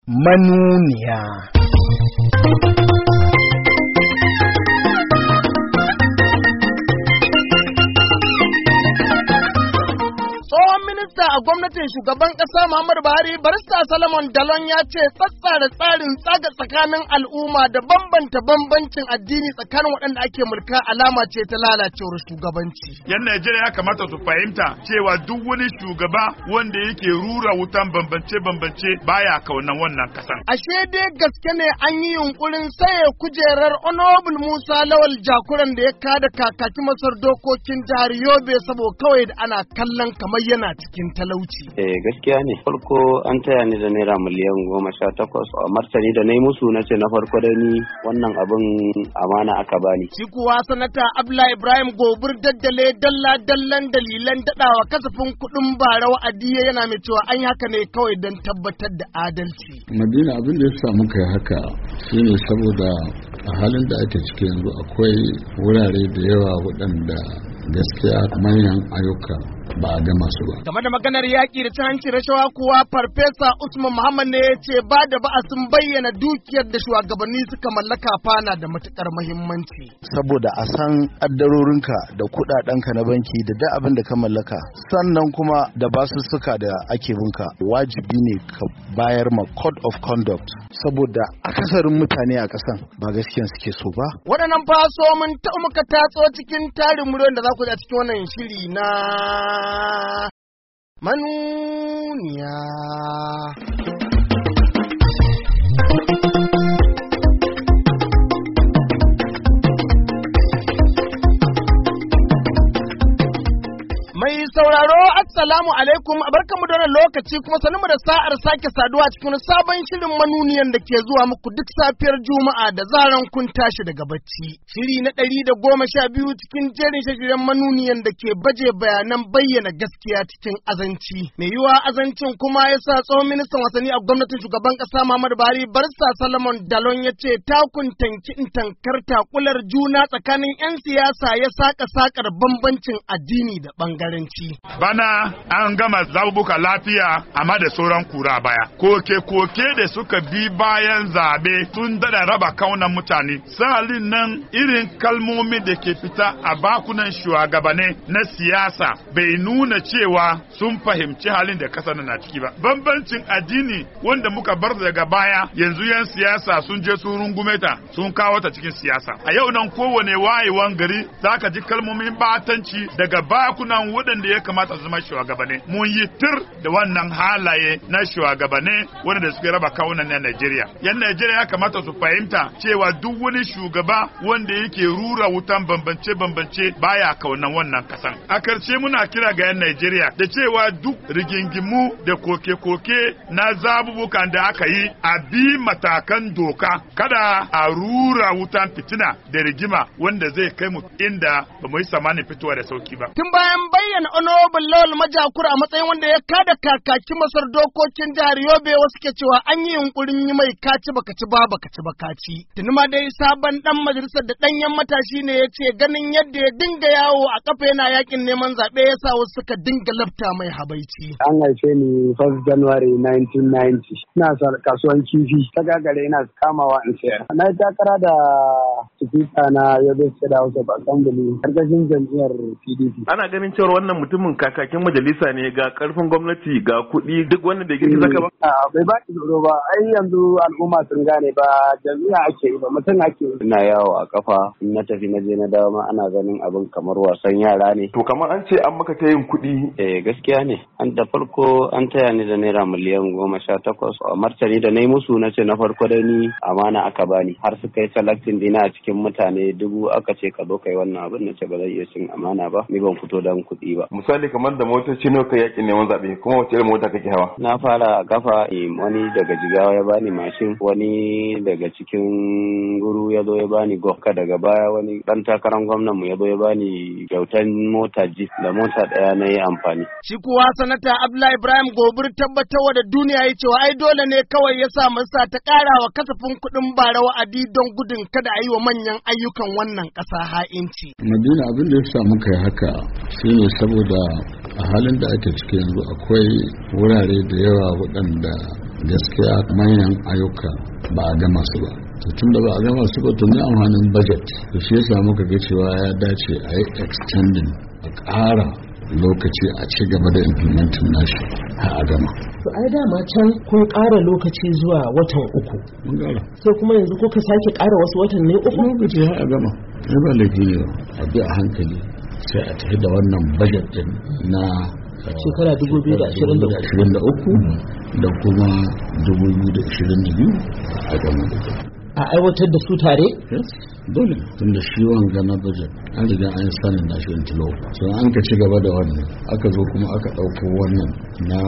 manuniya. A gwamnatin shugaban ƙasa Muhammadu Buhari, barista Solomon Dalon ya ce tsatsara tsarin tsaga tsakanin al'umma da bambanta bambancin addini tsakanin waɗanda ake mulka alama ce ta lalacewar shugabanci. Yan Najeriya ya kamata su fahimta cewa duk wani shugaba wanda yake rura wutan bambance-bambance baya kaunan wannan ƙasan. Ashe dai gaske ne an yi yunkurin saye kujerar Honorable Musa Lawal Jakuran da ya kada kakaki masar dokokin jihar Yobe saboda kawai da ana kallon kamar yana cikin talauci. Gaskiya ne. Farko an taya ni da naira miliyan 18 a martani da na yi musu na ce na farko da ni wannan abin amana aka bani. Shi kuwa sanata Abdullahi Ibrahim Gobir daddale dallan dalilan daɗawa kasafin kuɗin bara wa'adi yana mai cewa an yi haka ne kawai don tabbatar da adalci. Madina abin da ya samu kai haka shine saboda a halin da ake ciki yanzu akwai wurare da yawa waɗanda gaskiya manyan ayyuka ba a gama su ba. Game da maganar yaƙi da ta hanci rashawa kuwa Farfesa Usman Muhammad ne ya ce ba da ba'a sun bayyana dukiyar da shugabanni suka mallaka fana da matukar muhimmanci. Saboda a san addarorinka da kuɗaɗenka na banki da duk abin da ka mallaka, sannan kuma da basussuka da ake binka, wajibi ne ka bayar ma code of conduct saboda akasarin mutane a ƙasan ba gaskiyan suke so ba. Waɗannan faso mun ta muka tatso cikin tarin muryoyin da za ku ji a cikin wannan shiri na manuniya. Mai sauraro assalamu alaikum, barkamu da wannan lokaci kuma sanin mu da sa'ar sake saduwa cikin sabon shirin manuniyan da ke zuwa muku duk safiyar Juma'a da zaran kun tashi daga bacci. Shiri na 112 cikin jerin shirin manuniyan da ke baje bayanan bayyana gaskiya cikin azanci. Mai yiwa azancin kuma ya sa tsohon ministan wasanni a gwamnatin shugaban kasa Muhammadu Buhari, barista Solomon Dalon ya ce takun tankar takular juna tsakanin 'yan siyasa ya sakar bambancin addini da bangare. Bana an gama zabubuka lafiya amma da sauran kura baya. Koke da suka bi bayan zabe sun dada raba kaunan mutane. Salin nan irin kalmomi da ke fita a bakunan shugabanni na siyasa bai nuna cewa sun fahimci halin da kasar na ciki ba. Bambancin addini wanda muka bar daga baya yanzu yan siyasa sun je sun rungume ta sun kawo ta cikin siyasa. A yau nan kowane wayewan gari zaka ji kalmomin batanci daga bakunan waɗanda ya kamata su zama shugabanni. Mun yi tir da wannan halaye na shugabanni waɗanda suke raba kawunan na Najeriya. Yan Najeriya ya kamata su fahimta cewa duk wani shugaba wanda yake rura wutan bambance-bambance baya kaunan wannan kasan. A karshe muna kira ga yan Najeriya da cewa duk rigingimu da koke-koke na zabubukan da aka yi a bi matakan doka, kada a rura wutan fitina da rigima wanda zai kai mu inda ba mu yi samanin fitowa da sauki ba. Tun bayan bayyana Honorable Lawal Majakura a matsayin wanda ya kada kakaki masar dokokin jihar Yobe, wasu ke cewa an yi yunkurin yi mai kaci baka ci ba baka ci baka ci. Tuni ma dai sabon dan majalisar da danyen matashi ne ya ce ganin yadda ya dinga yawo a kafa yana yakin neman zaɓe ya sa wasu suka dinga lafta mai habaici. An haife ni 1 January 1990. Ina kasuwan kifi ta gagare ina kamawa in sayar. Na yi takara da sifika na Yobe State House of Assembly karkashin jam'iyyar PDP. Ana ganin cewa wannan mutumin kakakin majalisa ne, ga karfin gwamnati, ga kuɗi, duk wanda bai gani zaka ba. Bai ba ki tsoro ba, ai yanzu al'umma sun gane ba jami'a ake yi ba, mutum ake yi. Ina yawo a kafa, in na tafi na je na dawo ma ana ganin abin kamar wasan yara ne. To kamar an ce an maka ta yin kuɗi. Gaskiya ne. An da farko an taya ni da naira miliyan 18 a martani da na yi musu na ce na farko da ni amana aka bani, har suka yi selecting dina a cikin mutane 1000 aka ce ka zo kai wannan abin, na ce ba zai iya cin amana ba, ni ban fito dan kuɗi ba. Misali kamar da motoci ne ka yakin neman zaɓe, kuma wace irin mota kake hawa? Na fara a kafa, wani daga Jigawa ya bani mashin, wani daga cikin Guru ya zo ya bani gokka, daga baya wani dan takarar gwamnan mu ya zo ya bani kyautan mota jeep da mota daya na yi amfani. Shi kuwa sanata Abdullahi Ibrahim Gobir tabbatarwa da duniya ya cewa ai dole ne kawai ya sa masa ta ƙara wa kasafin kuɗin bara wa'adi don gudun kada a yi wa manyan ayyukan wannan ƙasa ha'inci. Madina abin da ya sa muka yi haka shine saboda a halin da ake ciki yanzu akwai wurare da yawa waɗanda gaskiya manyan ayyuka ba a gama su ba. Tun da ba a gama su ba to ne amfanin budget. To shi yasa muka ga cewa ya dace a yi extending, a ƙara lokaci a ci gaba da implementing nashi har a gama. To ai dama can kun ƙara lokaci zuwa watan 3. Mun ƙara. Sai kuma yanzu kuka sake ƙara wasu watanni 3? Lokaci har a gama. Ai ba laifi ne ba. A bi a hankali sai a tafi da wannan budget din na shekara 2023 da kuma 2022 a gama da a aiwatar da su tare? Dole, tun da shi wanga na budget an riga an sanin da shi intilo, so an ka ci gaba da wannan aka zo kuma aka ɗauko wannan na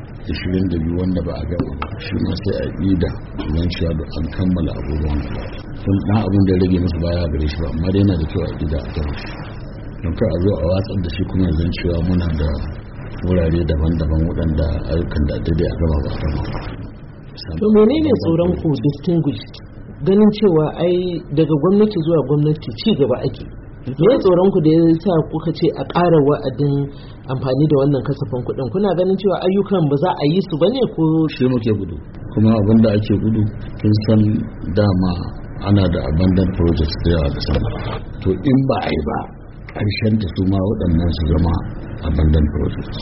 22 wanda ba a gama ba, shi ma sai a ida don cewa da an kammala abubuwan sun ɗan abin da ya rage musu baya gare shi ba, amma dai yana da kyau a ida a gama shi don kai a zo a watsar da shi kuma yanzu cewa muna da wurare daban-daban waɗanda ayyukan da daidai a gaba ba a gama. To menene tsoron ku distinguished ganin cewa ai daga gwamnati zuwa gwamnati ci gaba ake? Me tsoron ku da ya sa kuka ce a ƙara wa'adin amfani da wannan kasafin kuɗin? Kuna ganin cewa ayyukan ba za a yi su bane ko shi muke gudu? Kuma abin da ake gudu kin san dama ana da abandon projects da yawa da sama. To in ba a yi ba ƙarshen ta su ma waɗannan su zama abandon projects.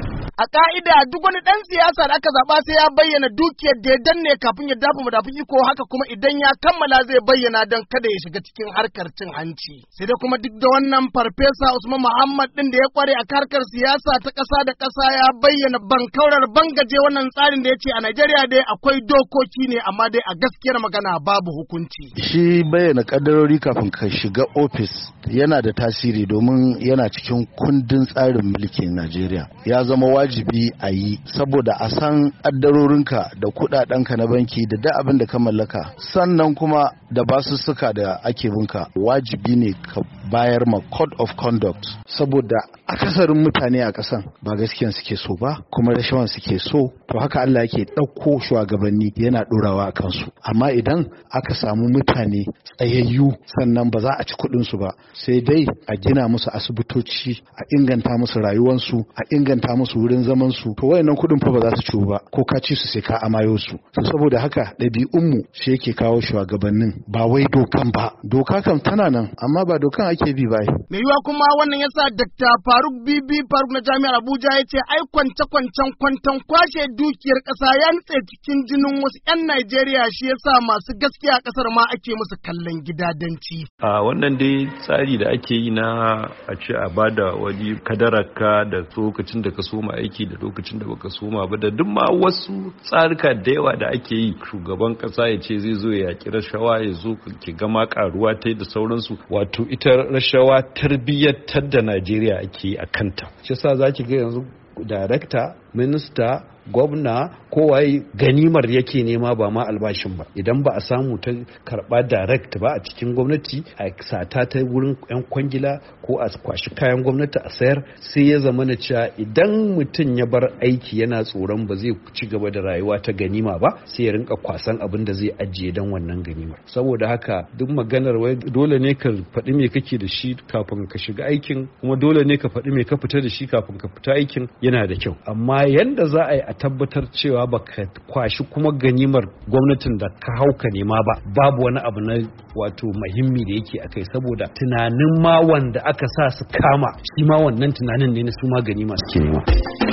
A ka'ida duk wani ɗan siyasa da aka zaɓa sai ya bayyana dukiyar da ya danne kafin ya dafa madafun iko, haka kuma idan ya kammala zai bayyana don kada ya shiga cikin harkar cin hanci. Sai dai kuma duk da wannan Farfesa Usman Muhammad ɗin da ya kware a harkar siyasa ta ƙasa da ƙasa ya bayyana bankaurar bangaje wannan tsarin da ya ce a Najeriya dai akwai dokoki ne amma dai a gaskiyar magana babu hukunci. Shi bayyana kaddarori kafin ka shiga ofis yana da tasiri domin yana cikin kundin tsarin mulkin Najeriya. Ya zama wajibi a yi saboda a san kaddarorinka da kudadenka na banki da duk abin da ka mallaka, sannan kuma da basussuka da ake binka wajibi ne ka bayar ma code of conduct, saboda akasarin mutane a kasan ba gaskiyan suke so ba kuma rashawan suke so. To haka Allah yake ɗauko shugabanni yana ɗorawa a kansu, amma idan aka samu mutane tsayayyu sannan ba za a ci kuɗinsu ba, sai dai a gina musu asibitoci, a inganta musu rayuwansu, a inganta musu wurin zaman su, to wayannan kuɗin fa ba za su ciwo ba, ko ka ci su sai ka amayo su. To saboda haka ɗabi'unmu shi yake kawo shugabannin, ba wai dokan ba. Doka kam tana nan amma ba dokan ake bi ba. Me yiwa kuma wannan yasa Dr. Faruk Bibi Faruk na Jami'ar Abuja ya ce ai kwance-kwancen kwantan kwashe dukiyar ƙasa ya nutse cikin jinin wasu 'yan Najeriya, shi yasa masu gaskiya a ƙasar ma ake musu kallon gidadanci. A wannan dai tsari da ake yi na a ce a bada wani kadararka da lokacin da ka soma aiki da lokacin da baka soma ba, da duk ma wasu tsarika da yawa da ake yi, shugaban ƙasa ya ce zai zo ya yaƙi rashawa, ya zo ki gama karuwa ta da sauransu. Wato ita rashawa tarbiyyatar da Najeriya ake yi a kanta. Shi yasa zaki ga yanzu darakta, minista, gwamna, kowaye ganimar yake nema ba ma albashin ba. Idan ba a samu ta karba direct ba a cikin gwamnati, a sata ta wurin yan kwangila ko a kwashi kayan gwamnati a sayar, sai ya zama na cewa idan mutum ya bar aiki yana tsoron ba zai ci gaba da rayuwa ta ganima ba, sai ya rinka kwasan abin da zai ajiye don wannan ganimar. Saboda haka duk maganar wai dole ne ka faɗi me kake da shi kafin ka shiga aikin, kuma dole ne ka faɗi me ka fita da shi kafin ka fita aikin, yana da kyau. Amma yanda za a yi a tabbatar cewa baka kwashi kuma ganimar gwamnatin da ka hauka nema ba, babu wani abu na wato muhimmi da yake akai, saboda tunanin ma wanda aka sa su kama shi ma wannan tunanin ne na su ma ganima suke nema.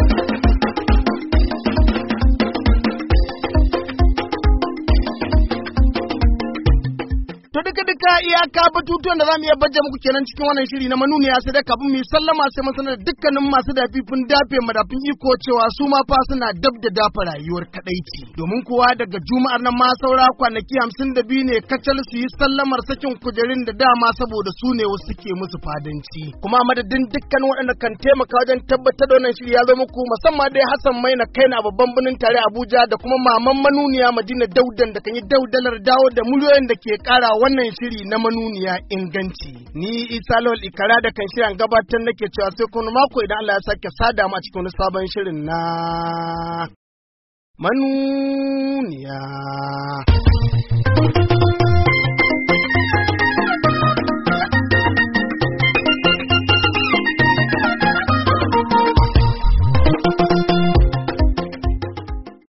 iyaka batutuwan da zamu iya baje muku kenan cikin wannan shiri na manuniya, sai da kafin mu sallama sai mun sanar da dukkanin masu dafifin dafe madafin iko cewa su ma fa suna dab da dafa rayuwar kadaici, domin kuwa daga juma'ar nan ma saura kwanaki 52 ne kacal su yi sallamar sakin kujerin da dama saboda su ne wasu suke musu fadanci. Kuma madadin dukkan waɗanda kan taimaka wajen tabbatar da wannan shiri ya zo muku, musamman dai Hassan Maina kaina babban birnin tare Abuja, da kuma maman manuniya Madina Daudan da kan yi daudalar dawo da miliyoyin da ke kara wannan shiri na manuniya inganci. Ni Isa Lawal Ikara da kan shirin gabatar nake cewa sai kuma mako idan Allah ya sake sada mu a cikin wani sabon shirin na manuniya.